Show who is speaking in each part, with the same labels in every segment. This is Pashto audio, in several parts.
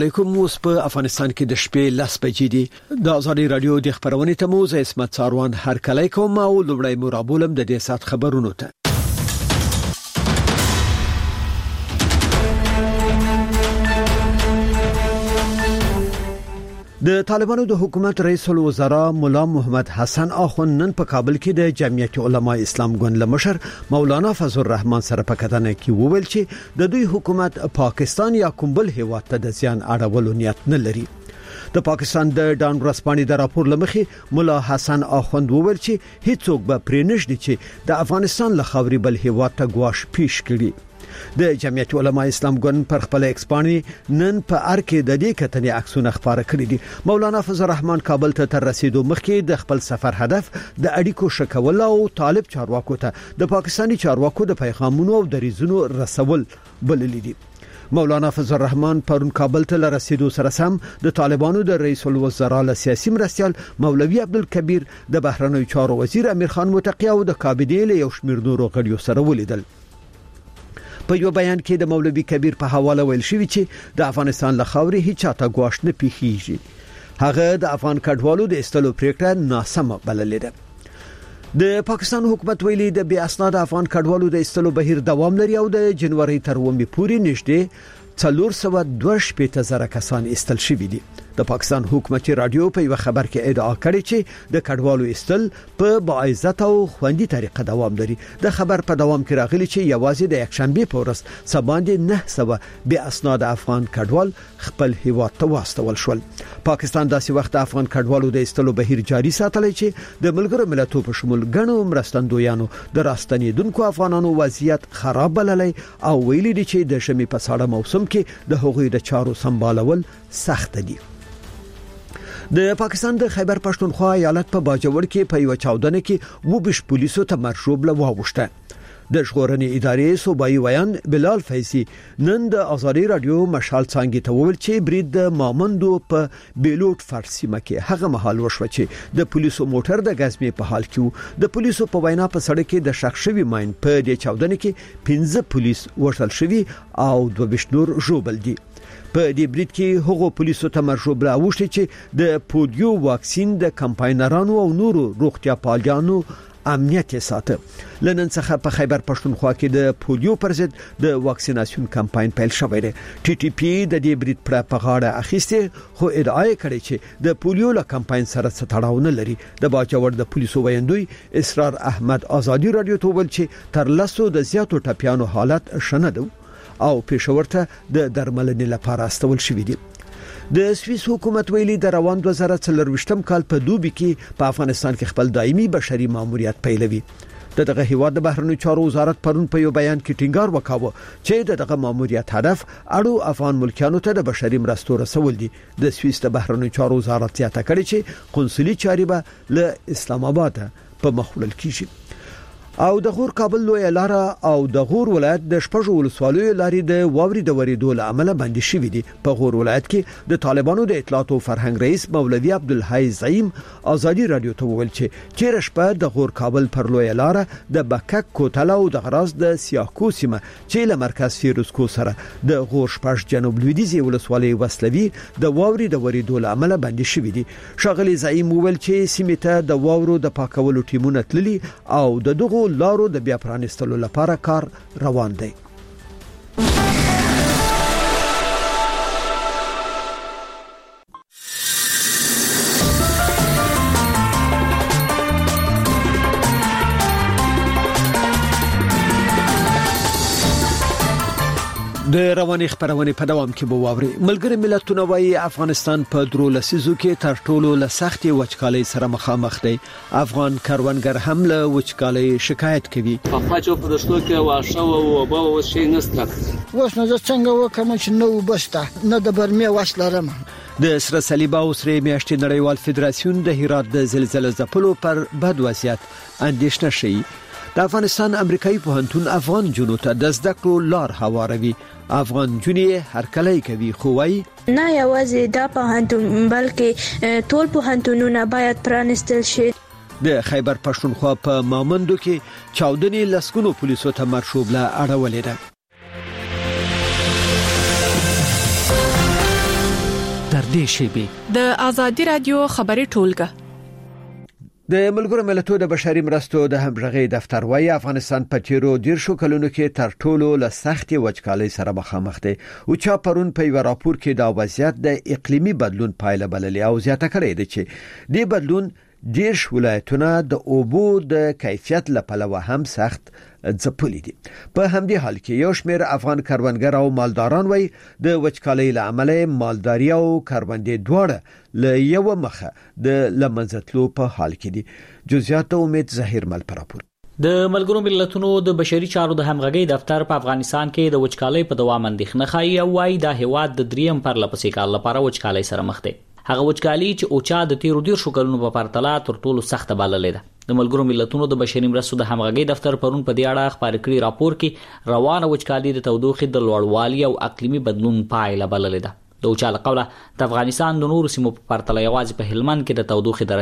Speaker 1: علیکم. اوس په افغانستان کې د شپې 10 بجې دي. د ازادي رادیو د خبرونې تموز اسمت ساروان هر کله کوم او لومړی مرابولم د دې سات خبرونو ته. د طالبانو د حکومت رئیس الوزرا مولا محمد حسن اخوند نن په کابل کې د جمعیت علماء اسلام ګوند لمشر مولانا فضل الرحمن سره په کتنه کې وویل چې د دوی حکومت پاکستان یا کوم بل هیواد ته د زیان اړولو نیت نه لري. د پاکستان د ډان ورسپانې د راپور لمخې مولا حسن اخوند وویل چې هیڅوک به پرې نشي چې د افغانستان له خاورې بل هیواد ته ګواښ پیښ کړي. د جمعیت علماء اسلام ګوند پر خپل ایکسپانی نن په ارکه د دې کتنې عکسونه خبره کړې دي. مولانا فضل الرحمن کابل ته تر رسیدو مخکې د خپل سفر هدف د اړیکو شکول او طالب چارواکو ته د پاکستانی چارواکو د پیغامونو او دریزونو رسول بللی دي. مولانا فضل الرحمن پرون کابل ته رسیدو سره سم د طالبانو د رئیس الوزرا له سیاسي مرستيال مولوي عبدالکبیر د بهرنیو چارو وزیر امیر خان متقی او د کابینې له یو شمېر نورو غړیو سره ولیدل. په یو بیان کې د مولوي کبیر په حواله ویل شوی چې د افغانستان له خاورې هیڅ چاته ګواښ نه پیښیږي. هغه د افغان کډوالو د استلو پریکړه ناسمه بللې ده. د پاکستان حکومت ویلي د بیا اسناد افغان کډوالو د استلو بهیر دوام لري او د جنوري تر 1 پورې نږدې 422,000 کسان استل شوي دي. د پاکستان حکومتي رادیو په یو خبر کې ادعا کړې چې د کډوالو استل په باعزت او خوندي طریقه دوام لري. د خبر په دوام کې راغلي چې یوازې د یکشنبه په ورځ سباندې 900 بیا اسناد افغان کډوال خپل هیواد ته واستول شول. پاکستان داسې وخت افغان کډوالو د استلو بهیر جاري ساتلی چې د ملګرو ملتونو په شمول غنو مرستندویانو د راستنیدونکو افغانانو وضعیت خراب بللی او ویلي دي چې د شمې په ساړه موسم کې د هغوی د چارو سمبالول سخت دي. د پاکستان د خیبر پښتونخوا ایالت په باجوړ کې په یو چاودنه کې 22 پولیسو ته مرشوب له واوښته. د ژغورنې ادارې صوبایي ویان بلال فیضی نن د ازادي رادیو مشال څنګه ته وویل چې برید د مامندو په بیلوټ فارسی مکه هغه محل وشو چې د پولیسو موټر د غزمې په حال کې د پولیسو په وینا په سړک کې د شخص شوی ماين په دې چاودنه کې 15 پولیس وژل شوی او 22 نور ژوبل دي. په دې برید کې هغو پولیسو ته مرشوب راوښتي چې د پولیو واکسین د کمپاینرانو او نورو روغتیا پالانو امنیت ساته. لنن څخه په خیبر پښتونخوا کې د پولیو پر ضد د واکسیناسیون کمپاین پیل شوی دی. ټي ټي پی د دې برید پر غاړه اخیسته خو ادعا کړې چې د پولیو له کمپاین سره څه تړاو نه لري. د باجوړ د پولیسو ویاندوی اسرار احمد ازادي رادیو ته ویل چې تر لاسو د زیاتو ټپیانو حالت شنه ده او پېښور ته د درملنې لپاره استول شوی دی. د سویس حکومت ویلي د روان 2024 کال په دوبي کې په افغانستان کې خپل دایمي بشري ماموریت پیلوي. دغه هیواد د بهرنیو چارو وزارت پرون په یو بیان کې ټینګار وکاوه چې دغه ماموریت هدف اړو افغان ملکیانو ته د بشري مرستو رسول دي. د سویس د بهرنیو چارو وزارت زیاته کړې چې قونسلي چاري به له اسلام آباد په مخ وړل کیږي. او د غور کابل لوی لار او د غور ولایت د شپږو ولسوالیو لارې د واوري د وریدو له امله بندي شوې دي. په غور ولایت کې د طالبانو د اطلاعات او فرهنګ رئیس مولوي عبدالحی زعیم ازادي رادیو ته وویل چې تیر شپه د غور کابل پر لوی لار د بکک کوتل او د غراز د سیاکو سیمه چې له مرکز فیروزکو سره د غور شپږ جنوب لویدیځ ولسوالۍ وسلوي د واوري د وریدو له امله بندي شوې دي. شاغلي زعیم وویل چې سیمه ته د واورو د پاکولو ټیمونه تللي او دغه لارو د بیا پرانستلو لپاره کار روان دی. د رواني خبرونه په دوام کې بووري. ملګری ملتونه وايي افغانستان په درو لسیزو کې تر ټولو لسختي وچکالۍ سره مخامخ دی. افغان کاروانګر هم له وچکالۍ شکایت کوي.
Speaker 2: په خاطر پرشتو کې واښه او وبا او شي نسته.
Speaker 3: وښ نه څنګه وکم چې نو وبسته نه د برمه وښلرم.
Speaker 1: د سره صلیب او سره میاشتې نړیوال فدراسیون د هرات د زلزلې ځپلو پر بد وضعیت اندېښنه شي. د افغانستان امریکایي پوهنتون افغان جنو ته د زده کړو لار هواروي. افغان جنې هر کله کوي خو وايي
Speaker 4: نه یوازې دا پوهنتون بلکې ټول پوهنتونونه باید پرانستل شي.
Speaker 1: د خیبر پښتونخوا په مامندو کې چاودنې لسګونو پولیسو ته مرشوب له اړولې ده.
Speaker 5: نږدې شي.
Speaker 6: د آزادي رادیو خبري ټولګه
Speaker 1: د ملګرو ملتونو د بشري مرستو د همغږي دفتر وايي افغانستان په تیرو 10 کلونو کې تر ټولو له سختي وچکالۍ سره مخامخ دی او چا پرون په یو راپور کې دا وضعیت د اقلیمي بدلون پایله بللې او زیاته کړې ده چې د بدلون دیرش ولایتونه د اوبو د کیفیت لپاره هم سخت ځپلي دي. په همدې حال کې یو شمېر افغان کروندګر او مالداران وایي د وچکالۍ له امله مالداري او کروندې دواړه له یو مخه د لمنځتلو په حال کې دي. جزئیات امید ظهیر مل پراپور.
Speaker 7: د ملګرو ملتونو د بشري چارو د همغږي دفتر په افغانستان کې د وچکالۍ په دوام اندېښنه ښیي او وايي دا هیواد د دریم پرلپسې کال لپاره وچکالۍ سره مخ دی. هغه وچکالي چې اوچا د تیرو 10 کلونو په پرتله تر ټولو سخت بللې ده. د ملګرو ملتونو د بشري مرستو د همغږي دفتر پرون په دې اړه خبري کړی راپور کې روانه وچکالي د تودوخې د لوړوالي او اقلیمي بدلون پایله بللې ده. د اوچا لقوله د افغانستان د نورو سیمو په پرتله یوازې په هلمند کې د تودوخې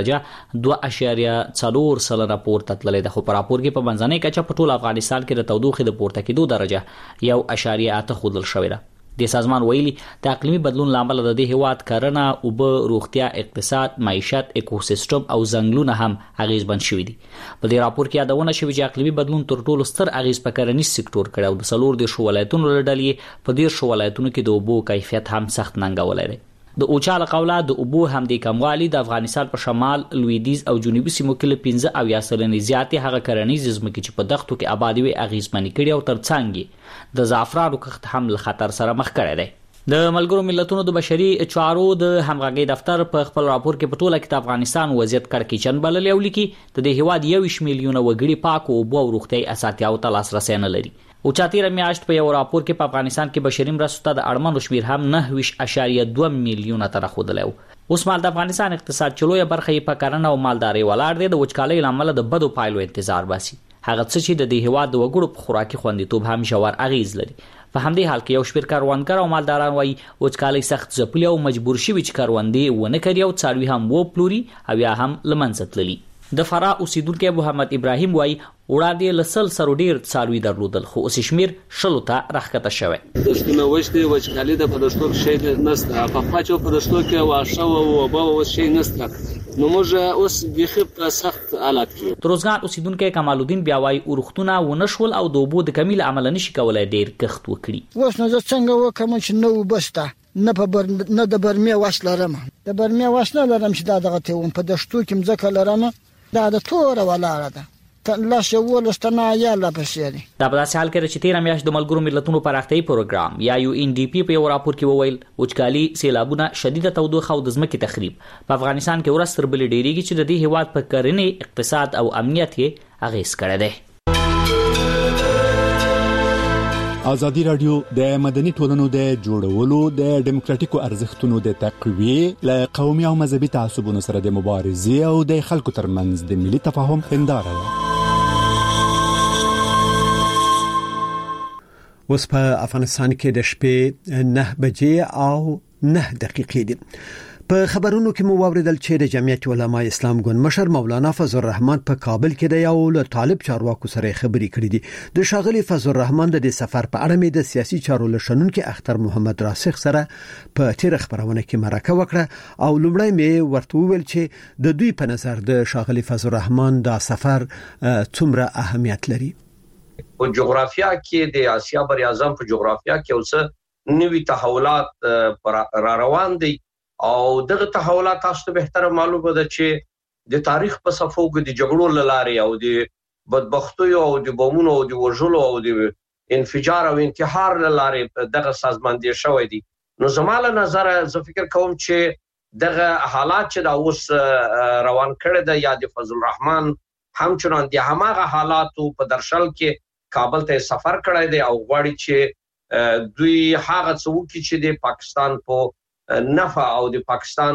Speaker 7: درجه 2.4 سلنه پورته تللې ده. خو په راپور کې په منځنۍ کچه په ټول افغانستان کې د تودوخې د پورته کېدو درجه 1.8 ښودل شوې ده. د سازمان ویلي د اقلیمي بدلون لامل د دې هیواد کرنه او به روغتیا اقتصاد معیشت اکوسیستم او ځنګلونه هم اغیزمن شوي دي. په دې راپور کې یادونه شوې چې اقلیمي بدلون تر ټولو ستر اغیز په کرنیز سکتور کړی او د څلور د ولایتونو لړلې په دې ولایتونو کې د اوبو کیفیت هم سخت ننګولای دی. د اوچا لقوله د اوبو هم د کموالي د افغانستان په شمال لویدیز او جنوبي سیمو کې 15 او یا سلنې زیاتې هغه کرنیز ځمکې چې په دښتو کې آبادی وي اغیزمن کړي او ترڅنګ د زعفرانو کښت هم له خطر سره مخ کړی دی. د ملګرو ملتونو د بشري چارو د همغږي دفتر په خپل راپور کې په ټوله کې د افغانستان وضعیت کړکېچن بللی او لیکي د دې هیواد 1 میلیونه وګړي پاک اوبو او روغتیايي اسانتیاوو ته لاسرسی نه لري. او چاتیر میاشت په یو راپور کې په افغانستان کې بشري مرستو ته د اړمنو شمیر هم 9.2 میلیونه تر خوده لو. اوس مال د افغانستان اقتصاد چلوې برخه په کرنه او مالداري ولاړ دی. د وچکالۍ لامل د بدو پایلو انتظار باسي. هغه څه چې د دې هیواد د وګړو په خوراکي خوندیتوب هم ژور اغیز لري. په همدې حال کې یو شمېر کروندګر او مالداران وایي وچکالۍ سخت ځپلي او مجبور شوي چې کروندې ونه کړي او څاروي هم وپلوري او یا هم له منځه تللي. د فراه اوسیدونکي محمد ابراهیم وایي وړاندې له 100 سره ډیر څاروي درلودل خو اوس شمیر 100 ته راښکته شوی.
Speaker 2: دښتونه وشتي وچکالي د پدشتو شي نسته په پاتو پدشتو کې واښه او اوبه او شي نسته. نو موږ اوس بيخي سخت حالات کې.
Speaker 7: تروزګان اوسیدونکي کمال الدین بیا وایي ورختونه ونشول او د اوبو د کمیل عمل نشي کولای ډیر کښت وکړي.
Speaker 3: اوس نو څنګه وکم چې نو بسته نه د برمه واش لرم. د برمه واش نه لرم چې دا دغه ته په دښتو کې مځکه لرم. دا د تور ولاړه ده لا شو لستنا یا لا بشری.
Speaker 7: دا په داسې حال کې چې 13 میاشت د ملګرو ملتونو پراختیايي پروګرام یا UNDP په یو راپور کې وویل وچکالي سیلابونه شدیده تودوخه او د ځمکې تخریب په افغانستان کې ورستر بل ډیریږي چې د دې هیواد په کرنې اقتصاد او امنیت کې اغیز کړی دی.
Speaker 5: آزادی رادیو د مدني ټولنو د جوړولو د ډیموکراتیکو ارزښتونو د تقویه له قومي او مذهبي تعصبونو سره د مبارزې او د خلکو ترمنځ د ملي تفاهم هنداره ده.
Speaker 1: اوس په افغانستان کې د شپې 9 بجې او 9 دقیقې دي. په خبرونو کې مو واوریدل چې د جمعیت علماء اسلام ګوند مشر مولانا فضل الرحمن په کابل کې د یو له طالب چارواکو سره خبرې کړې دي. د شاغلي فضل الرحمن د سفر په اړه مې د سیاسي چارو لشنونکو اختر محمد راسخ سره په تیر خبرونه کې مرکه وکړه او لومړی مې ورته وویل چې د دوی په نظر د شاغلي فضل الرحمن دا سفر څومره اهمیت لري.
Speaker 8: په جغرافیا کې د آسیا بر اعظم په جغرافیا کې اوس نوي تحولات را روان دي او دغه تحولات تاسو ته به معلومه ده چې د تاریخ په صفو کې د جګړو لارې او د بدبختیو او د بمونو او د وژلو او د انفجار او انتحار لارې دغه سازماندهي شوې دي. نو زماله نظر زه فکر کوم چې دغه حالات چې دا اوس روان کړي د یا د فضل الرحمن همچنان د هماغه حالاتو په درشل کې کابل ته سفر کړی دی او غواړي چې دوی هغه څه وکړي چې د پاکستان په نفع او د پاکستان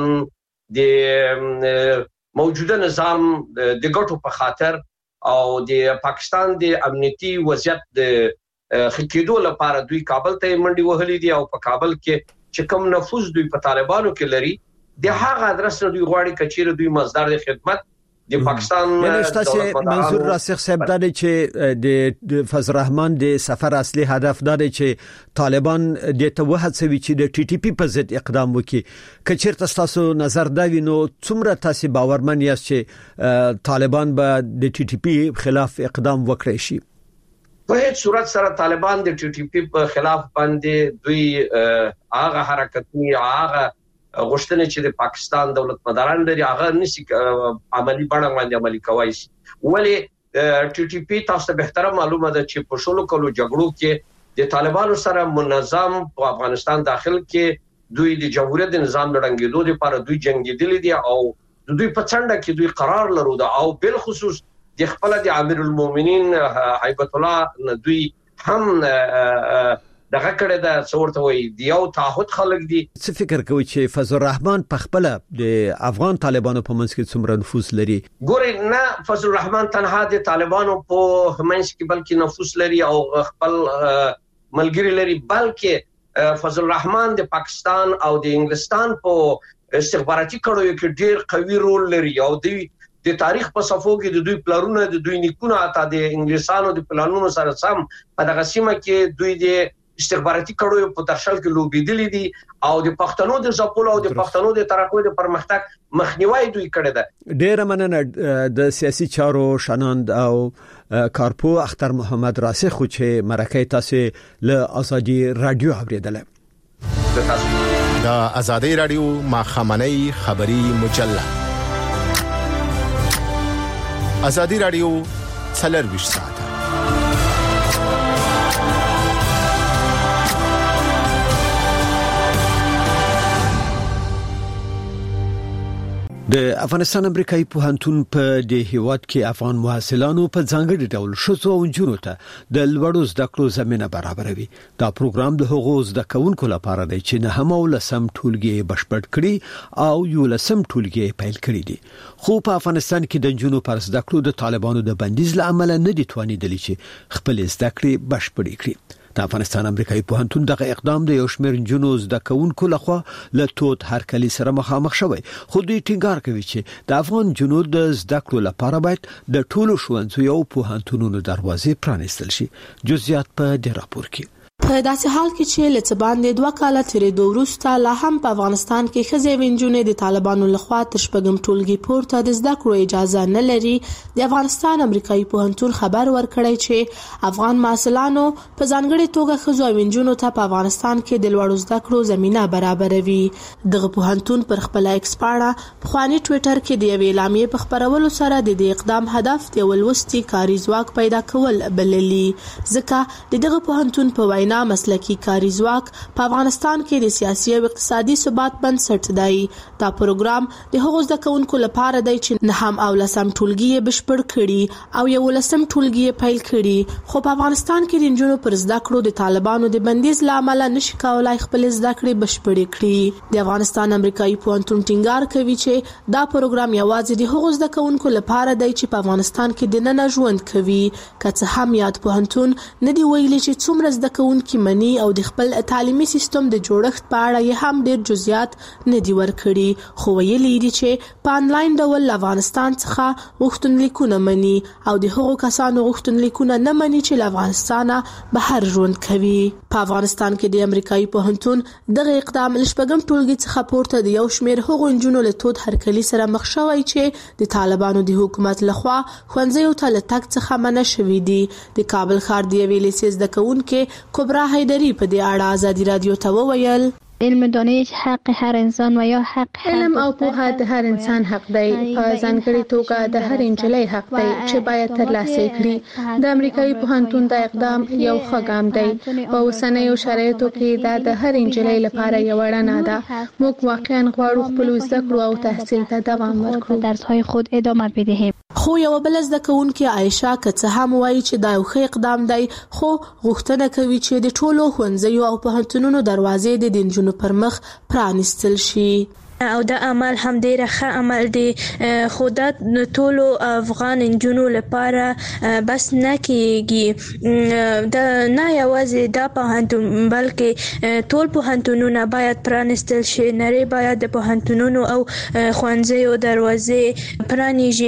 Speaker 8: د موجوده نظام د ګټو په خاطر او د پاکستان د امنیتي وضعیت د خکېدو لپاره دوی کابل ته منډي وهلي دي او په کابل کې چې کوم نفوذ دوی په طالبانو کې لري د هغه ادرس دوی غواړي کچېره دوی مصدر د خدمت د پاکستان
Speaker 1: منظور راسخ صاحب دا چې د فضل الرحمن د سفر اصلي هدف دا دی چې طالبان د توحد سوي چې د ټي ټي پی په ضد اقدام وکړي کچېرته تاسو نظر دا وینو څومره تاسو باورمن یاست چې طالبان به د ټي ټي پی خلاف اقدام وکړي شي
Speaker 8: په هیڅ صورت سره طالبان د ټي ټي پی په خلاف باندې دوی هغه حرکتونه هغه غوښتنه چې د پاکستان دولت مداران لري هغه نشي عملی بڼه باندې عملی کوي ولی ټي ټي پی تاسو به تر معلومه ده چې په شلو کلو جګړو کې د طالبانو سره منظم په افغانستان داخل کې دوی د جمهوریت نظام لړنګېدو لپاره دوی جنگیدل دي او دوی په څنډه کې دوی قرار لرو ده او بل خصوص د خپل د امیر المؤمنین هیبت الله دوی هم دغه کړه د څورته وي دی او تعهد خلک دي
Speaker 1: څه فکر کوي چې فضل الرحمن په خپل د افغان طالبانو په منځ کې څومره نفوذ لري
Speaker 8: ګوري نه فضل الرحمن تنها د طالبانو په منځ کې بلکې نفوذ لري او خپل ملګری لري بلکې فضل الرحمن د پاکستان او د انګلستان په استخباراتي کړهو کې ډیر قوي رول لري او د تاریخ په صفو کې د دوی پلانونه د دوی نیکونه اته د انګلیسانو د پلانونو سره سم په دغه سیمه کې دوی د استخباراتي کړهو په درشل کې لوبېدلې دي او د پښتنو د ځپلو او د پښتنو د ترقۍ د پرمختګ مخنیوي دوی کړی ده
Speaker 1: ډېر مننه د سیاسي چارو شناند او کارپو اختر محمد راسخ چې مرکه تاسو له ازادي رادیو اوریدله
Speaker 9: د ازادي رادیو ماخامنۍ خبري مجله ازادي رادیو څلور ساعت
Speaker 1: د افغانستان امریکایي پوهنتون په د هیواد کې افغان محصلانو په ځانګړي ډول شوڅو او جنونو ته د لوړو زده کړو زمينه برابروي دا پروګرام د هغو زده کوونکو لپاره دی چې نه هم ولسم ټولګي بشپړ کړي او یو لسم ټولګي پیل کړي دي خو په افغانستان کې د جنونو پر زده کړو د طالبانو د بندیز لامل نه دي توانیدلی چې خپل زده کړې بشپړ کړي د افغانستان امریکایي پوهنتون دغه اقدام د یو شمېر جنونو زده کوونکو لخوا له تود هرکلی سره مخامخ شوی خو دوی ټینګار کوي چې د افغان جنونو د زده کړو لپاره باید د ټولو ښوونځیو او پوهنتونونو دروازې پرانیستل شي جزئیات په دې راپور کې
Speaker 10: په داسې حال کې چې لڅ باندې 2 کاله تیرېدو وروسته لا هم په افغانستان کې ښځې وینجونې د طالبانو لخوا تر شپږم ټولګي پورته د زده کړو اجازه نه لري د افغانستان امریکایي پوهنتون خبر ورکړی چې افغان محصلانو په ځانګړي توګه ښځو او وینجونو ته په افغانستان کې د لوړو زده کړو زمينه برابروي دغه پوهنتون پر خپل ایکس پاڼه خواني ټوئیټر کې د یوې اعلامیې په خبرولو سره د دې اقدام هدف د ولوستي کاري ځواک پیدا کول بللي ځکه دغه پوهنتون په وینا مسلکی کاري ځواک په افغانستان کې د سیاسي او اقتصادي ثبات بنسټ دی دا پروګرام د هغو زده کوونکو لپاره دی چې نه هم او لسم ټولګي بشپړ کړي او یو لسم ټولګي پیل کړي خو په افغانستان کې د نجونو پر زده کړو د طالبانو د بندیز لامل نشي کولای خپل زده کړې بشپړ کړي د افغانستان امریکایي پوهنتون ټینګار کوي چې دا پروګرام یوازې د هغو زده کوونکو لپاره دی چې په افغانستان کې د نن ژوند کوي که څه هم یاد پوهنتون نه دی ویلي چې څومره زده کوونکو منی او د خپل تعلیمي سیستم د جوړښت په اړه یې هم ډېر جزئیات نه دی ورکړي خو ویلي دي چې په انلاین ډول افغانستان څخه غوښتنلیکونه مني او د هغو کسانو غوښتنلیکونه نه مني چې له افغانستانه بهر ژوند کوي په افغانستان کې د امریکایي پوهنتون دغه اقدام لشپږم ټولګي څخه پورته د یو شمېر هغو نجونو له تود هرکلي سره مخ شوی چې د طالبانو د حکومت لخوا ښوونځیو ته له تګ څخه منع شوي دي د کابل ښار د یوې لیسې زده کوونکې کبرا حیدری په دې اړه ازادي رادیو ته وویل
Speaker 11: علم دانش حق هر انسان و یا حق
Speaker 12: علم او پوهه د هر انسان حق دی په ځانګړي توګه د هر انجلۍ حق دی چې باید ترلاسه کړي د امریکایي پوهنتون د اقدام یو ښه ګام دی په اوسنیو شرایطو کې دا د هر انجلۍ لپاره یو اړینه ده موږ واقعا غواړو خپل زده کړو او تحصیل ته دوام ورکړو
Speaker 11: درس‌های خود ادامه بدهیم
Speaker 10: خو یو بل زده کوونکې عایشه که څه هم وایي چې دا یو ښه اقدام دی خو غوښتنه کوي چې د ټولو ښوونځیو او پوهنتونونو دروازې د نجونو پر مخ پرانیستل شي
Speaker 4: او دا عمل هم ډیر ښه عمل دی خو دا ټولو افغان نجونو لپاره بس نه کیږي دا نه یوازې دا پوهنتون بلکې ټول پوهنتونونه باید پرانیستل شي نړۍ باید د پوهنتونونو او ښوونځیو دروازې پرانیږي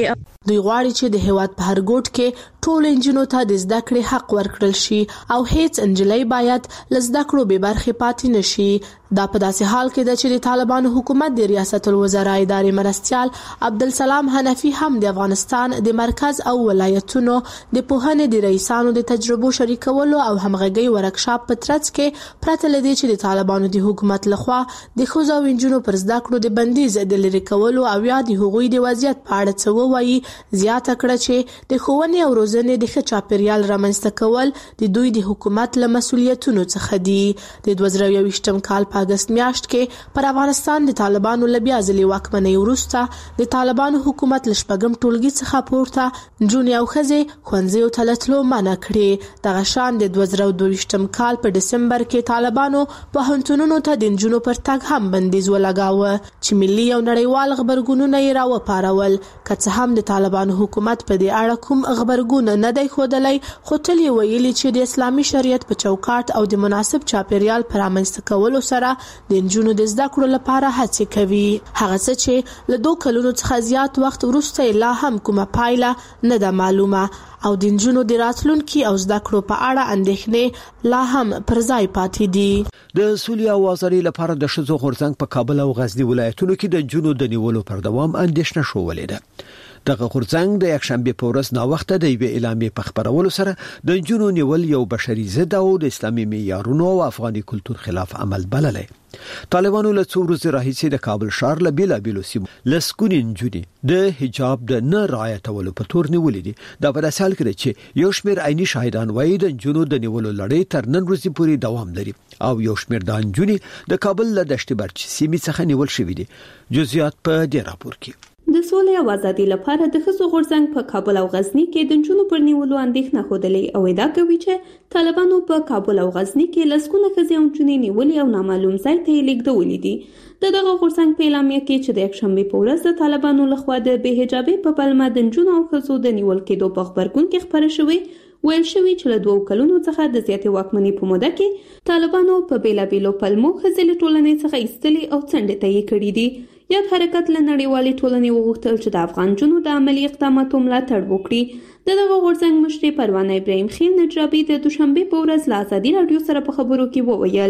Speaker 10: دوی غواړي چې د هیواد په هر ګوټ کې ټول انجونو ته د زده کړې حق ورکړل شي او هیڅ انجلۍ باید له زده کړو بې برخې پاتې نشي. دا په داسې حال کې ده چې د طالبانو حکومت د ریاست الوزرا ادارې مرستیال عبدالسلام حنفي هم د افغانستان د مرکز او ولایتونو د پوهنې د رئیسانو د تجربو شریکولو او همغږي ورکشاپ په ترڅ کې پرته لدی چې د طالبانو د حکومت لخوا د ښځو او نجونو پر زده کړو د بندیز د لرې کولو او یا د هغوی د وضعیت په اړه څه ووایي، زیاته کړه چې د ښوونې او روزنې د ښه چاپیریال رامنځته کول د دوی د حکومت له مسؤلیتونو څخه دي. د 2023م کال په اگست میاشت کې پر افغانستان د طالبانو له بیا ځلې واکمنۍ وروسته د طالبانو حکومت له شپږم ټولګي څخه پورته نجونې او ښځې ښوونځیو ته له تلو منع کړې. دغه شان د 2022م کال په ډسمبر کې طالبانو پوهنتونونو ته د نجونو پر تګ هم بندیز ولګاوه چې ملي او نړیوال غبرګونونه یې راوپارول. که څه هم د طالبانو حکومت په دې اړه کوم غبرګون نه دی ښودلی، خو تل یې ویلي چې د اسلامي شریعت په چوکاټ او د مناسب چاپیریال په رامنځته کولو سره د نجونو د زده کړو لپاره هڅې کوي. هغه څه چې له 2 کلونو څخه زیات وخت وروسته لا هم کومه پایله نه ده معلومه او د نجونو د راتلونکي او زده کړو په اړه اندېښنې لا هم پر ځای پاتې دي.
Speaker 1: د سولې او آزادۍ لپاره د ښځو غورځنګ په کابل او غزنی ولایتونو کې د نجونو د نیولو پر دوام اندېښنه شوولې ده. دغه غورځنګ د یکشنبه په ورځ نا وخت د یوې اعلامیې په خبرولو سره د نجونو نیول یو بشري ضد او د اسلامي معیارونو او افغاني کلتور خلاف عمل بللی. طالبانو له څو ورځې راهیسې د کابل ښار له بیلابیلو سیمو لسکونې نجونې د حجاب د نه رعایتولو په تور نیولې دي. دا په داسې حال کې چې یو شمېر عیني شاهدان وایي د نجونو د نیولو لړۍ تر نن ورځې پورې دوام لري او یو شمېر د نجونې د کابل له دشت برچ سیمې څخه نیول شوې دي. جزئیات په دې راپور کې.
Speaker 13: د سولې او ازادۍ لپاره د ښځو غورځنګ په کابل او غزنی کې د نجونو پر نیولو اندېښنه ښودلې او ادعا کوي چې طالبانو په کابل او غزنی کې لسګونه ښځې او نجونې نیولې او نامعلوم ځای ته یې لیږدولې دي. دغه غورځنګ په اعلامیه کې چې د یکشنبه په ورځ د طالبانو لخوا د بې حجابۍ په پلمه د نجونو او ښځو د نیول کېدو په خبرګون کې خبره شوې، ویل شوی چې له 2 کلونو څخه د زیاتې واکمنۍ په موده کې طالبانو په بیلابیلو پلمو ښځې له ټولنې څخه ایستلې او څنډې ته یې کړي دي. یاد حرکت له نړیوالې ټولنې وغوښتل چې د افغان نجونو د عملي اقداماتو ملاتړ وکړي. دغه غورځنګ مشري پروانه ابراهیم خیل نجرابي د دوشنبه په ورځ له ازادي رادیو سره په خبرو کې وویل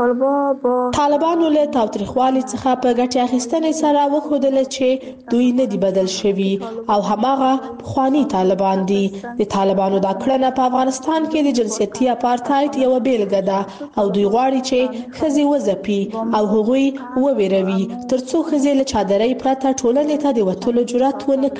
Speaker 10: طالبانو له تاوتریخوالي څخه په ګټه اخیستنې سره وښودل چې دوی نه دی بدل شوي او هماغه پخوانی طالبان دي. د طالبانو دا کړنه په افغانستان کې د جنسیتي اپارټایډ یو بیلګه ده او دوی غواړي چې ښځې وځپي او هغوی وویروي ترڅو ښځې له چادرۍ پرته ټولنې ته د وتلو جرأت ونه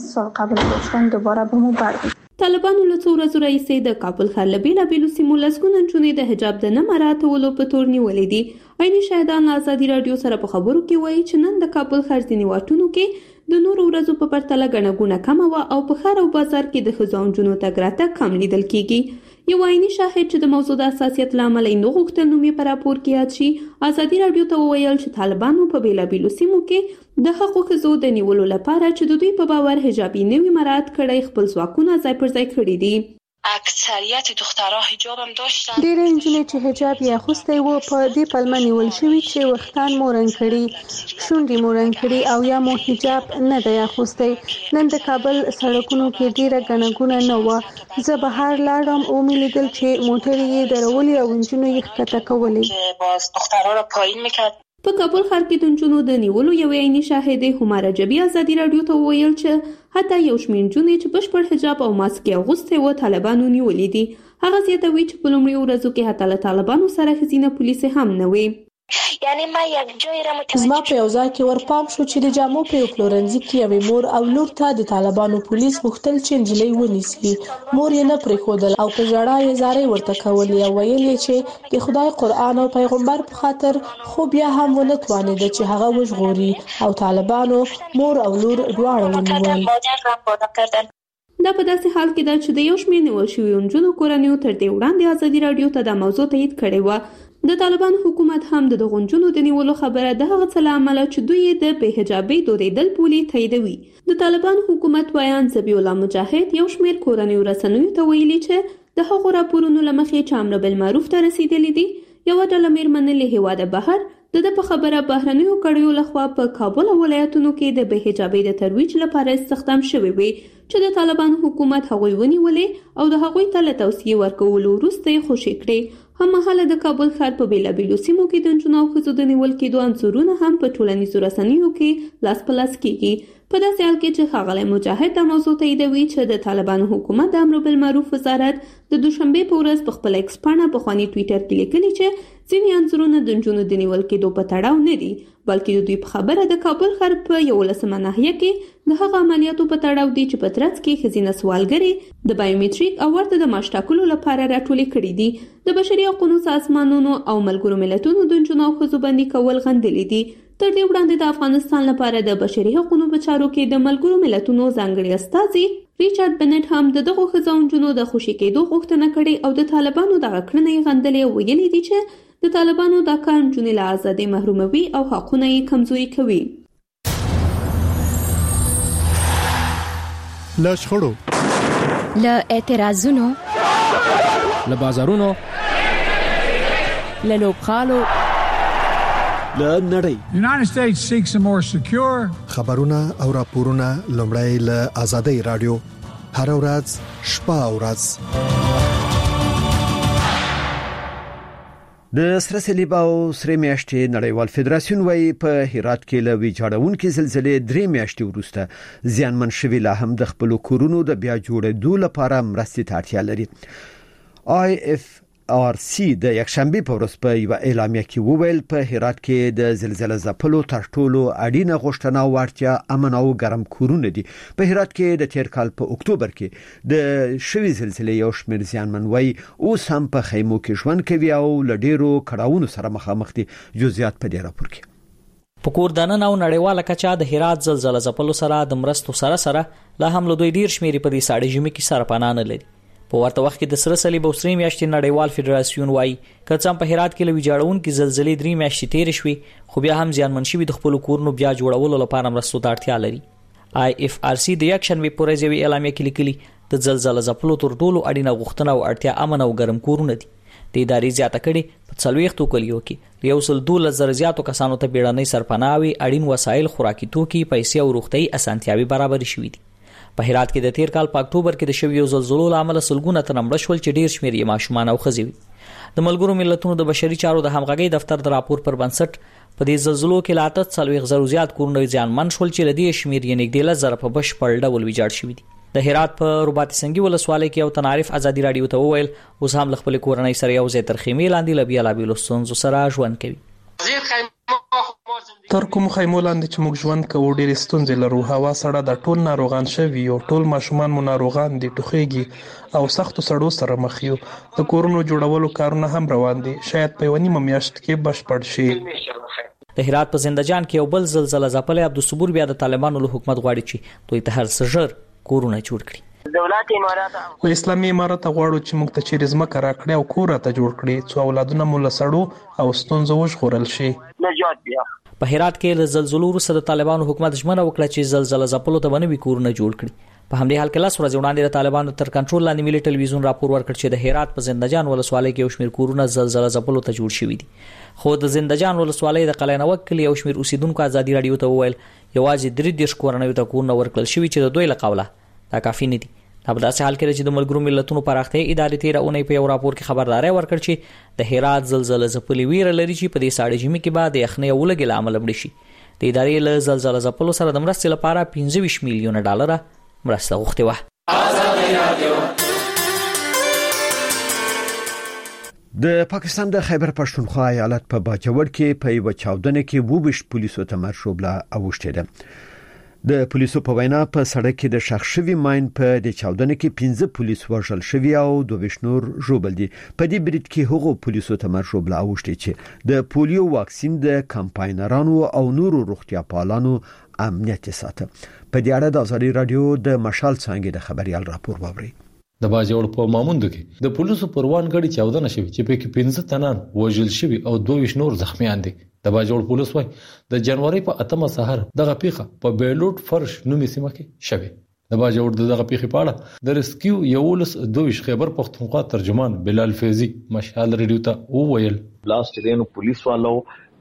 Speaker 10: کړي.
Speaker 13: طالبانو له څو ورځو راهیسې د کابل ښار له بیلابیلو سیمو لسګونه نجونې د حجاب د نه مراعاتولو په تور نیولې دي. عیني شاهدان له ازادي رادیو سره په خبرو کې وایي چې نن د کابل ښار ځینې واټونو کې د نورو ورځو په پرتله ګڼه ګوڼه کمه وه او په ښار او بازار کې د ښځو او نجونو تګ راتګ کم لیدل کېږي. یو عیني شاهد چې د موضوع د حساسیت له امله یې نه غوښتل نوم یې په راپور کې یاد شي، ازادي رادیو ته وویل چې طالبانو په بیلابیلو سیمو کې د حقوقو ښځو د نیولو لپاره چې د دوی په باور حجابي نه وي مراعات کړی خپل ځواکونه ځای پر ځای کړي دي.
Speaker 14: اکثریت دخترها حجاب هم داشتن.
Speaker 12: ډېر نجونې چې حجاب یې اغوستی و په دې پلمه نیول شوي چې وختان مو رنګ کړي، شونډې مو رنګ کړي او یا مو حجاب نه دی اغوستی. نن د کابل سړکونو کې ډېره ګڼه ګوڼه نه وه. زه بهر لاړم او مې لیدل چې موټرې یې درولې او نجونو یې ښکته کولې.
Speaker 14: باز دخترها را پایین میکرد.
Speaker 13: په کابل ښار کې د نجونو د نیولو یو عیني شاهد هماره جبی ازادي رادیو ته وویل چې حتی یو شمېر نجونې چې بشپړ حجاب او ماسک یې اغوستی و طالبانو نیولې دي. هغه زیاتوي چې په لومړیو ورځو کې حتی له طالبانو سره ښځینه پولیسې هم نه وې.
Speaker 14: یعنی ما یک جای را
Speaker 10: زما په یو ځای کې ورپام شو چې د جامو په یو پلورنځي کې یوې مور او لور ته د طالبانو پولیس غوښتل چې نجلۍ ونیسي. مور یې نه پرېښودل او په ژړا یې زارۍ ورته کولې او ویل یې چې د خدای قرآن او پیغمبر په خاطر خو بیا هم ونه توانېده چې هغه وژغوري او طالبانو مور او لور دواړه ونیول.
Speaker 13: دا په داسې حال کې ده چې د یو شمېر نیول شویو نجونو کورنیو تر دې وړاندې ازادي رادیو ته دا موضوع تایید کړې وه. د طالبانو حکومت هم د دغو نجونو د نیولو خبره د هغه څه له امله چې دوی یې د بې حجابۍ دودېدل بولي تاییدوي. د طالبانو حکومت ویان ذبیح الله مجاهد یو شمېر کورنیو رسنیو ته ویلي چې د هغو راپورونو له مخې چې امر بالمعروف ته رسیدلي دي یوه ډله مېرمنې له هېواده بهر د په خبره بهرنیو کډیو لخوا په کابل ولایتونو کې د بهجابۍ د ترویج لپاره استخدام شوی وي چې د طالبان حکومت هغوی ونیولې او د هغوی ته له توصیې ورکولو وروسته یې خوشي کړې. هممهاله د کابل ښار په بیلابیلو سیمو کې د نجونو او ښځو د نیول کېدو انځورونه هم په ټولنیزو رسنیو کې لاس په لاس کېږي. په داسې حال کې چې ښاغلی مجاهد دا موضوع تاییدوي چې د طالبانو حکومت د امر بالمعروف وزارت د دوشنبې په ورځ په خپل ایکس پاڼه پخواني ټویټر کې لیکلي چې ځینې انځورونه د نجونو د نیول کېدو په تړاو نه دي، بلکې د دوی په خبره د کابل ښار په 11مه ناحیه کې د هغه عملیاتو په تړاو دي چې په ترڅ کې ښځینه سوالګرې د بایومټریک او ورته د معاش ټاکلو لپاره راټولې کړي دي. د بشري حقوقو سازمانونو او ملګرو ملتونو د نجونو او ښځو بندي کول غندلي دي. تر دې وړاندې د افغانستان لپاره د بشري حقوقو په چارو کې د ملګرو ملتونو ځانګړي استازي ریچارډ بنټ هم د دغو ښځو او نجونو د خوشي کېدو غوښتنه کړې او د طالبانو دغه کړنې یې غندلې او ویلي دي چې د طالبانو دا کار نجونې له ازادۍ محروموي او حقونه یې کمزوري کوي.
Speaker 15: له شخړو، له اعتراضونو، له بازارونو، له لوبغالو،
Speaker 1: له نړۍ.
Speaker 16: United States seeks a more secure
Speaker 17: خبرونه او راپورونه لومړی له آزادۍ رادیو هر ورځ شپه او ورځ.
Speaker 1: د سره صلیب او سره میاشتې نړیوال فدراسیون وايي په هرات کې له ویجاړونکو زلزلې 3 میاشتې وروسته زیانمن شوي لا هم د خپل کورونو د بیا جوړېدو لپاره مرستې ته اړتیا لري. IFRC د یکشنبه په ورځ په یو اعلامیه کې وویل په هرات کې د زلزلې ځپلو تر ټولو اړینه غوښتنه او اړتیا امن او ګرم کورونه دي. په هرات کې د تیر کال په اکتوبر کې د شوي زلزلې یو شمېر زیانمن وای اوس هم په خیمو کې ژوند کوي او له ډیرو کړاوونو سره مخامخ دي. جزئیات په دې راپور کې.
Speaker 7: په کوردانن او نړیواله کچا د هرات زلزلې ځپلو سره د مرستو سره لا هم له دوی ډیر شمېر په دې ساړه ژمي کې سره پناه نه لري. په ورته وخت کې د سره صلیب او سره میاشتې نړیوال فدراسیون وايي کله په هرات کې لوي جوړونکو زلزلې 3 میاشتې تیر شوي خو بیا هم زیانمن شوي د خپل کورونو بیا جوړولو لپاره مرستو ته اړتیا لري. IFRC د یکشنبه په ورځ یو اعلامیه کې لیکلي د زلزلې ځپلو تر ټولو اړینه غوښتنه او اړتیا امن او ګرم کورونه دي. د ادارې زیاته کړي په 40 کلیو کې یو سل 12 زیاتو کسانو ته بیړنۍ سرپناوي اړین وسایل خوراکي توکي پیسې او روغتي اسانتیاوي برابر شوي دي. په هرات کې د تیر کال په اکتوبر کې د شویو زلزلو لامل سلګونه تن مړه شول چې ډیر شمېر یې ماشومان او ښځې وي. د ملګرو ملتونو د بشري چارو د همغږۍ دفتر د راپور پر بنسټ په دې زلزلو کې لا 40 زیات کورونه زیانمن شول چې لدی شمېر یې نږدې 1000 په بشپړ ډول ویجاړ شوي دي. د هرات په رباط سنگي ولسوالۍ کې یو تنعرف ازادي رادیو ته وویل اوس هم خپل کورنۍ سره یو ځای تر خیمې لاندې لبیا لابیلو ستونزو سره ژوند کوي.
Speaker 18: تر کوم خیمو لاندې چې موږ ژوند کوو ډېرې ستونزې لرو. هوا سړه ده، ټول ناروغان شوي او ټول ماشومان مو ناروغان دي، ټوخیږي او سختو سړو سره مخ یو. د کورونو جوړولو کارونه هم روان دي، شاید په 1 میاشت کې بشپړ شي.
Speaker 7: د هرات په زندجان کې یو بل زلزلې ځپلې عبدالصبور بیا د طالبانو له حکومت غواړي چې دوی ته هر څه ژر کورونه جوړ کړي.
Speaker 18: دولت امارات او اسلامي امارات غواړي چې موږ ته چیرې ځمکه راکړي او کور ته جوړ کړي څو اولادونه مو له سړو او ستونزو وژغورل شي.
Speaker 14: نجات بیا
Speaker 7: په هرات کې له زلزلو وروسته د طالبانو حکومت ژمنه وکړه چې زلزلې ځپلو ته باندې کورونه جوړ کړي. په همدې حال کې لاس ورځ وړاندې د طالبانو تر کنټرول لاندې ملي ټلویزیون راپور ورکړ چې د هرات په زندجان ولسوالۍ کې یو شمېر کورونه زلزلې ځپلو ته جوړ شوي دي. خو د زندجان ولسوالۍ د قلعه‌نوک کلی یو شمېر اوسیدونکو ازادي رادیو ته وویل یوازې 30 کورنیو ته کورونه ورکړل شوي چې د دوی له قوله دا کافي نه دي. په داسې حال کې چې د ملګرو ملتونو پراختیا ادارې تیر اونۍ په یو راپور کې خبرداري ورکړ چې د هرات زلزلې ځپلې ویره لري چې په دې ساړه ژمي کې بعد یخنۍ او لګي لامل مړ شي. د ادارې له زلزلې ځپلو سره د مرستې لپاره 25 میلیون ډالر مرسته غوښتې و.
Speaker 1: د پاکستان د خیبر پښتونخوا ایالت په باجوړ کې په یو چاودنه کې 22 پولیسو ته مرشوبله اوښتې ده. د پولیسو په وینا په سړک کې د شخص شوی ماین په د چاودنه کې 15 پولیس وژل شوی او 22 نور ژوبل دي. په دې برید کې هغو پولیسو ته مرشوبله اوښتې چې د پولیو واکسین د کمپاینرانو او نورو روغتیا پالانو امنیت ساته. په دې اړه د ازادي رادیو د مشال څنګه د خبريال راپور ووري.
Speaker 19: د باجوړ په ماموند کې د پولیسو پروان غړي چاودنه شوی چې په کې 15 تنان وژل شوی او 22 نور زخمیان دي. د باجوړ پولیس وايي د جنوري په 8 سحر دغه پیخه په بیلوټ فرش نومي سیمه کې شوی. د باجوړ دغه پیخه پاړه د ریسکیو یولس 22 خیبر پښتونخوا ترجمان بلال فیضی مشال رادیو ته وویل
Speaker 20: لاست دینو پولیس والو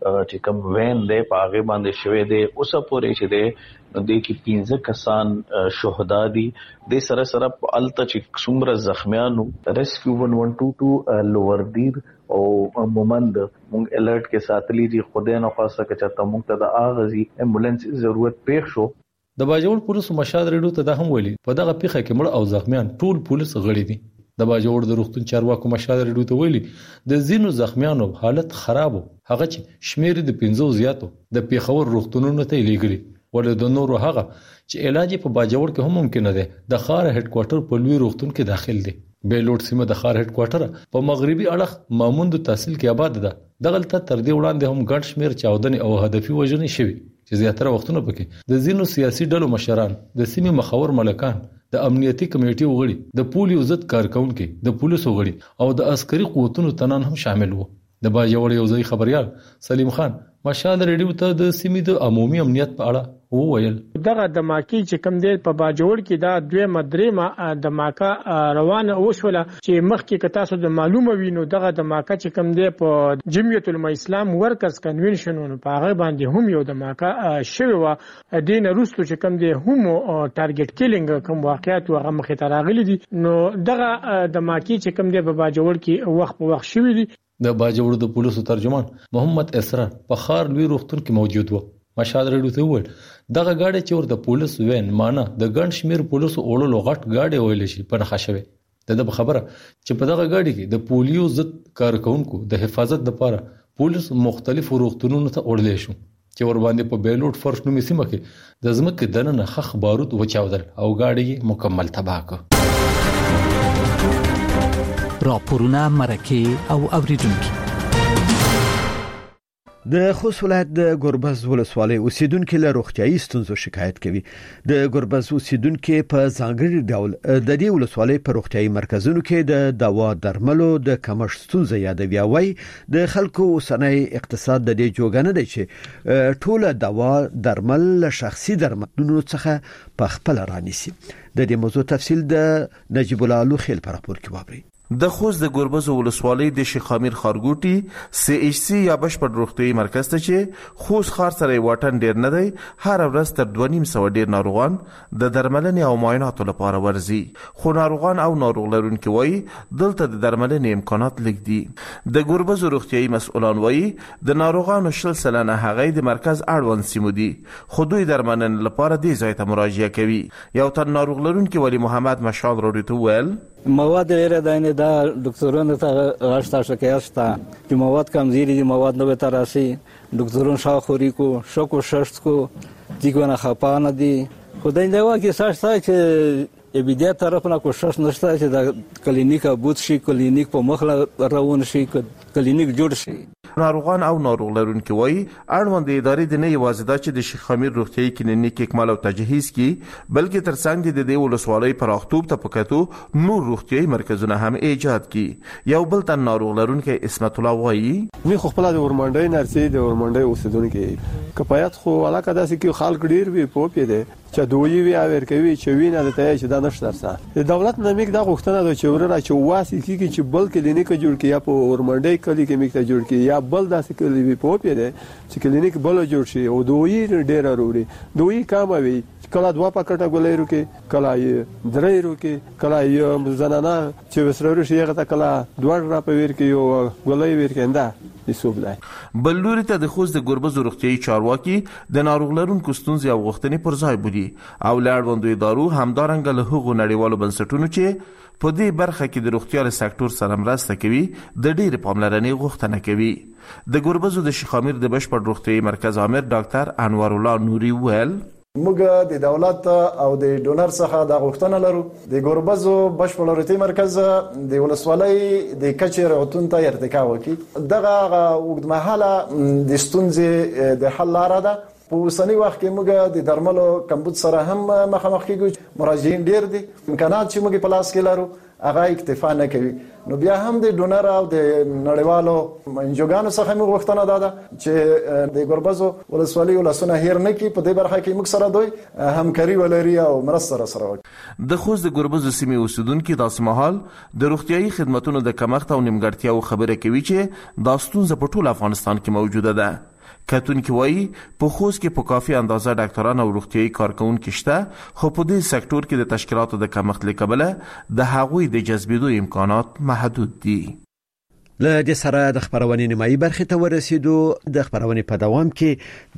Speaker 20: چې کوم وین دی په هغه باندې شوی دی اوس پورې چې دی د کې 15 کسان شهدا دي د سره سره الته چې څومره زخمیانو ریسکیو 112 لوور دیر او مومند مونږ الرټ کې ساتلی دي خدای نه خواسته چې مونږ ته د اغازي امبولانس ضرورت پېښ شو.
Speaker 19: د باجوړ پولیس مشاد ریډیو ته دا هم ویلي په دغه پیښه کې مړ او زخمیان ټول پولیس غړي دي. د باجوړ د روغتون چارواکو مشاد ریډیو ته ویلي د زینو زخمیانو حالت خراب هغه چې شمیر د 15 زیاتو د پیښور روغتونونو ته لیږلي ولې د نورو هغه چې علاج په باجوړ کې هم ممکن دی د خار هډ کوارټر په لوی روغتون کې داخل دي. بیلوټ سیمه د خار هډ کوارټر په مغربي اړخ ماموند تحصیل کې آباد ده. دغلته تر دې وړاندې هم ګڼ شمیر چاودنې او هدفي وژنې شوي چې زیاتره وختونه پکې د زینو سیاسي ډلو مشران د سیمې مخور ملکان د امنیتي کمیټې وغړي د پولیو ضد کارکونکو د پولیسو وغړي او د عسکري قوتونو تنان هم شامل وو. د باجوړ یو ځای خبريال سلیم خان مشال ریډیو ته د سیمې د عمومي امنیت په اړه وویل
Speaker 21: دغه د ماکی چې کوم دی په باجوړ کې دا دوه مدرې د ماکا روانه اوسوله چې مخکې ک تاسو د معلومه وینو دغه د ماکا چې کوم دی په جمعیت العلماء اسلام ورکرز کنونشنونو په هغه باندې هم یو د ماکا شوی و دین روستو چې کوم دی هم ټارګټ کیلینګ کوم واقعیت هغه مخې ته راغلي دي نو دغه د ماکی چې کوم دی په باجوړ کې وخت په وخت شوی دي.
Speaker 19: د باجوړ د پولیسو ترجمان محمد اسرار په خار لوی روغتون کې موجود و. مشاد ریډیو ته وویل دغه گاډي چې ور د پولیس وین مانه د ګڼ شمیر پولیسو اورلو غټ گاډي ویل شي په نخښه شوی. د خبره چې په دغه گاډي کې د پولیو ضد کارکونکو د حفاظت لپاره پولیس مختلفو روغتونونو ته وړل شو چې ور باندې په بیلوټ فرش نومي سیمه کې د ځمکې دننه خخ بارود وچاودل او گاډي مکمل تباہ کړ.
Speaker 22: راپورونه مرکه او اوریدونکو
Speaker 1: د خوست ولایت د ګربز ولسوالۍ اوسیدونکو له روغتيایي ستونزو شکایت کوي. د ګربز اوسیدونکو په ځانګړي ډول د دې ولسوالۍ په روغتيایي مرکزونو کې د دوا درملو د کمښت ستونزه یادوي او د خلکو اوسنۍ اقتصاد د دې جوګنه دی چې ټول دوا درمل له شخصي درملونو څخه په خپل رانیسي. د دې موضوع تفصیل د نجیب الله لوخیل پر راپور کې وابري.
Speaker 23: د خوست د ګربز ولسوالۍ د شیخ امیر خارګوټي سی ایچ سی یا بشپړ روغتيایي مرکز ته چې خوست خار سره واټن ډیر نه دی هر ورځ تر 2.5 ډیر ناروغان د درملنې او معایناتو لپاره ورځي خو ناروغان او ناروغ لرونکي وایي دلته د درملنې امکانات لږ دي. د ګربز روغتيایي مسؤلان وایي د ناروغانو 40% هغه د مرکز اړوند سیمو دي خو دوی درملنې لپاره دې ځای ته مراجعه کوي. یو تن ناروغ لرونکي ولی محمد مشال راډیو ته ویل
Speaker 24: مواد لري داینه دا دکتورانو ته غشتا شکایت شته چې مواد کمزوري دي مواد نو به تراسي دکتورون شاخوري کو شکو ششت کو دیګونه خپانه دي خدای دې واکه ساشته چې بیا طرف نه کوشش نشته چې د کلینیک بوت شي کلینیک په مخله روان شي کلینیک جوړ شي.
Speaker 23: ناروغان او ناروغ لرونکي وایي اړوند ادارې د نه یوازې دا چې د شیخ امیر روغتيایي کلینیک اکمال او تجهیز کی بلکې ترڅنګ د دې ولسوالۍ پراختوب ته پکاتو نور روغتيایي مرکزونه هم ایجاد کی. یو بل تن ناروغ لرونکي اسمت الله وایي
Speaker 25: وی خو خپل د ورمنډي نرسي د ورمنډي اوسیدونکو کفایت خو علاقه داسې کې خلک ډیر وی پوپې دي چې دوی وی اور کوي چې وینه د ته چې دا نشته درسه د دولت نمیک دا غوښتنه ده چې ورنه چې واسي کیږي چې بل کلینیک جوړ کړي یا په ورمنډي کلی کې میکته جوړ کړي یا بل داسې کلی وی پوپې دي چې کلینیک بل جوړ شي او دوی ډیر اوري دوی کام وي کله دوا پکټه ګولې روکي کله یې درې روکي کله یې زنانه چې وسرور شي هغه کله دوړ را پویر کې یو ګولې ور کېنده
Speaker 23: بل لوري ته د خوست د ګربز روغتيایي چارواکي د ناروغ لرونکو ستونزې او غوښتنې پر ځای بودي او لاړوندوي دارو همدارنګه له هغو نړیوالو بنسټونو چې په دې برخه کې د روغتیا سکتور سره مرسته کوي د ډېر پاملرنې غوښتنه کوي. د ګربز د شیخ امیر د بشپړ روغتيایي مرکز امیر ډاکټر انور الله نوري ویل
Speaker 26: موږ د دولت او د ډونر څخه د غوښتنه لرو د ګوربز بشپړ روغتيایي مرکز د ولسوالۍ د کچې روغتون ته ارتقا وکړي. دغه اوږدمهاله د ستونزې د حل لاره ده. په اوسنی وخت کې موږ د درملو کمبود سره هم مخامخ کیږو مراجعین ډیر دي امکانات چې موږ په لاس کې لرو هغه اکتفا نه کوي نو بیا هم د ډونر او د نړیوالو انجوګانو څخه موږ غوښتنه ده چې د ګربز ولسوالۍ ولسونه هیر نه کی په دې برخه کې موږ سره دوی همکاري ولري او مرسته سره وکړي.
Speaker 23: د خوست د ګربز سیمې اوسیدونکو د اسمحال د روغتيایي خدماتو د کمښت او نیمګړتیاو خبره کوي چې دا ستونزه په ټول افغانستان کې موجوده ده. کتونکي وایي په خوست کې په کافي اندازه ډاکټران او روغتيایي کارکونکي شته، خو په دې سکتور کې د تشکیلاتو د کمښت له کبله د هغوی د جذبېدو امکانات محدود دي.
Speaker 1: له دې سره د خبرونې نیمایي برخې ته ورسېدو. د خبرونې په دوام کې